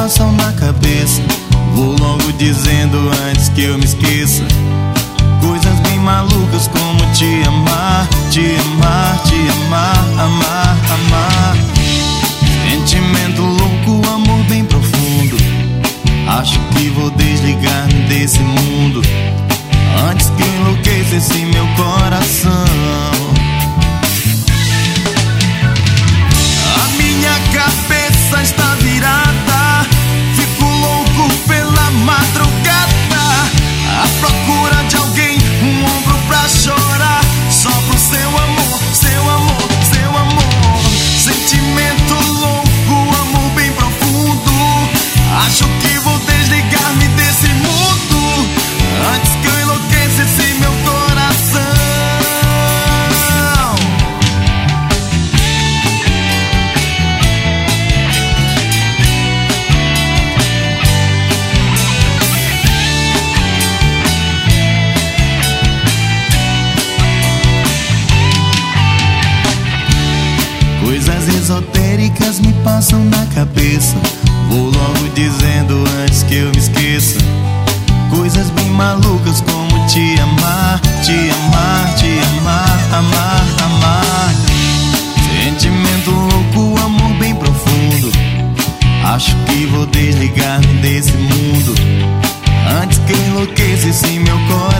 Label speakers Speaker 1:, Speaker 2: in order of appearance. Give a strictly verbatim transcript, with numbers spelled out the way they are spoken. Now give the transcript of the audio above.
Speaker 1: passam na cabeça. Vou logo dizendo antes que eu me esqueça. Coisas bem malucas como te amar, te amar, te amar, amar, amar. Sentimento louco, amor bem profundo. Acho que vou desligar-me desse mundo antes que enlouqueça esse meu coração. A minha cabeça está virada, fico louco pela madrugada, à procura de alguém, um ombro pra chorar, só pro seu amor, seu amor, seu amor. Sentimento louco, amor bem profundo. Acho que vou desligar-me desse mundo antes que eu enlouqueça esse meu coração. Coisas esotéricas me passam na cabeça. Vou logo dizendo antes que eu me esqueça. Coisas bem malucas como te amar, te amar, te amar, amar, amar. Sentimento louco, amor bem profundo. Acho que vou desligar-me desse mundo antes que eu enlouqueça esse meu coração.